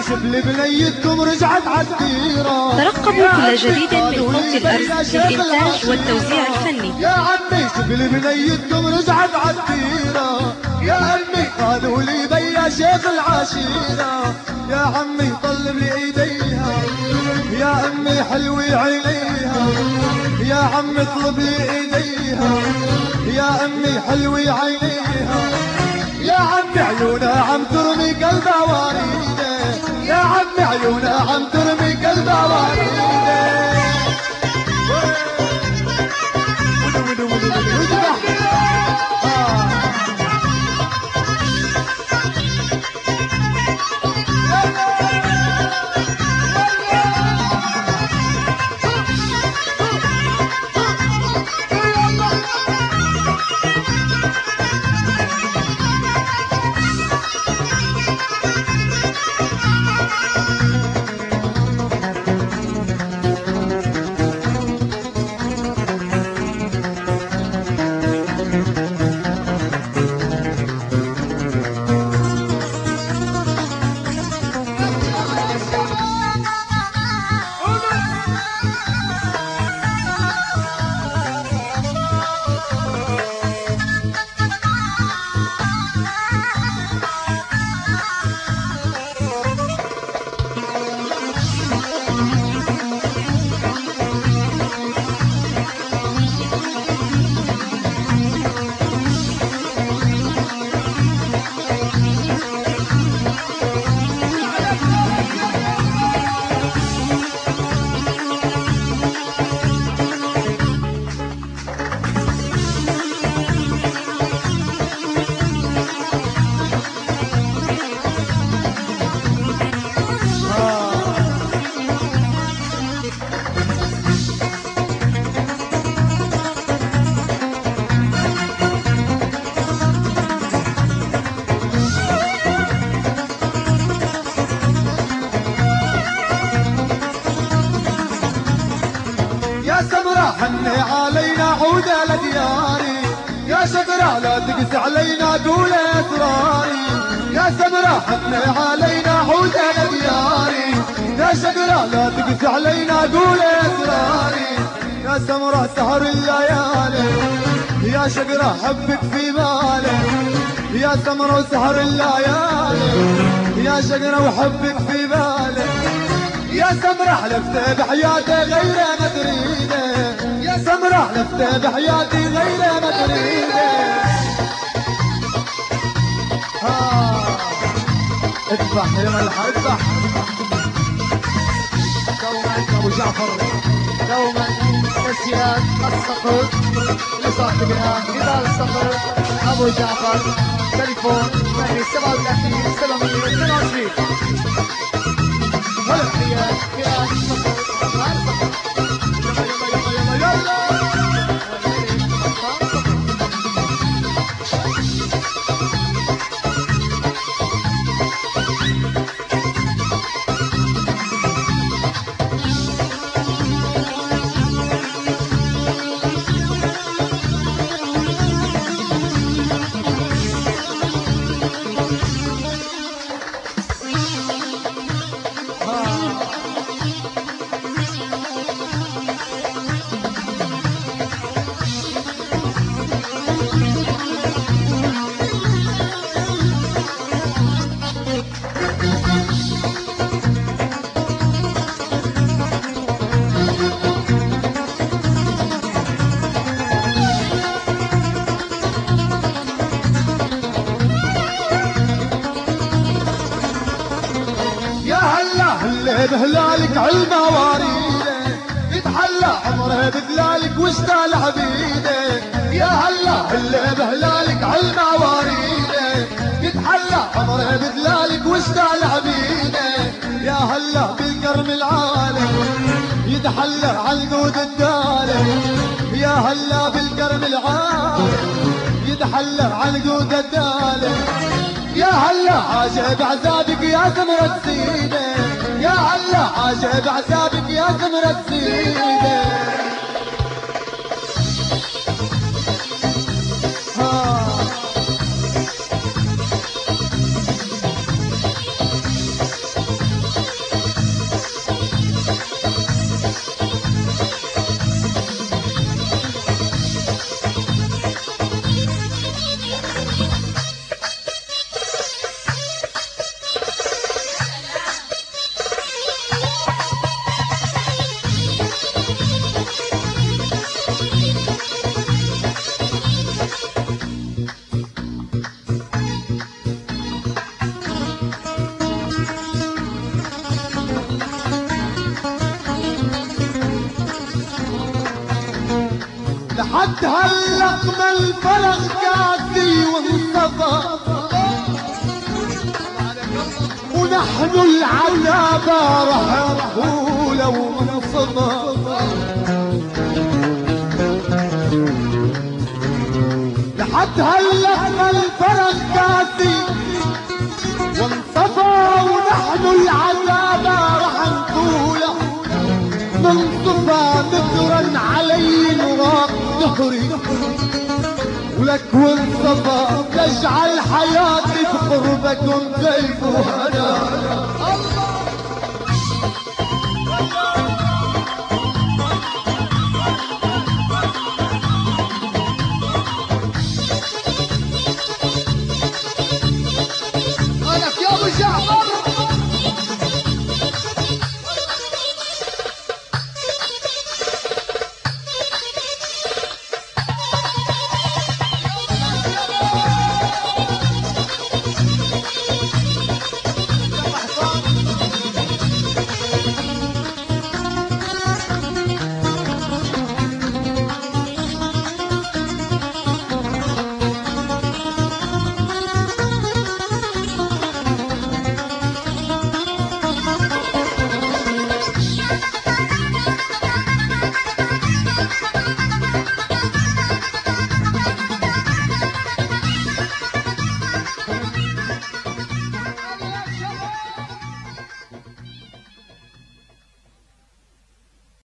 شبل بنيتكم رجعت عالديرة. ترقبوا كل جديد من صوت الأرز للإنتاج والتوزيع الفني. يا عمي شبل بنيتكم رجعت عالديرة. يا عمي قالوا لي بيا شيخ العشيرة. يا عمي طلب لي ايديها. يا عمي حلوي عينيها. يا عمي اطلب لي ايديها. يا عمي حلوي عينيها. يا عمي عيونها عم ترمي قلبها وريده. يا عمي عيونها عم ترمي قلبها وريده. حني علينا عودة لدياري. يا شجرة لا تقسي علينا قول اسراري. يا سمرة حني علينا عودة لدياري. يا شجرة لا تقسي علينا قول اسراري. يا سمرة سهر الليالي. يا شجرة حبك في بالي. يا سمرة سهر الليالي. يا شجرة وحبك في بالي. يا سمرة حلفت بحياتي غير ما تريده. يا سمرة حلفت بحياتي غير ما تريده. اذبح يا ملحة اذبح. دوما ابو جعفر دوما نسيان الصقر لصاحبها نضال الصقر ابو جعفر. تليفون 37 722. والحياة يا بهلالك عالمواريده. يتحلى عمره بدلالك واشتال عبيده. يا هلا اللي بهلالك عالمواريده. يتحلى عمره بدلالك واشتال عبيده. يا هلا بالكرم العالي. يتحلى عالقود الدالي. يا هلا بالكرم العالي. يتحلى عالقود الدالي. يا هلا عجب عذابك يا سمرة سيده. يا هلا عجب عذابك يا سمرة سيده. لحد هاللقمة الفرح قاسي وانصفى ونحن العذابة رح نقول ومنصفى لحد هاللقمة الفرح قاسي وانصفى ونحن العذابة رح نقول منصفى ذكرا علي نراق دهري ولك وانصفى تجعل حياتي بقربكم كيف وهنا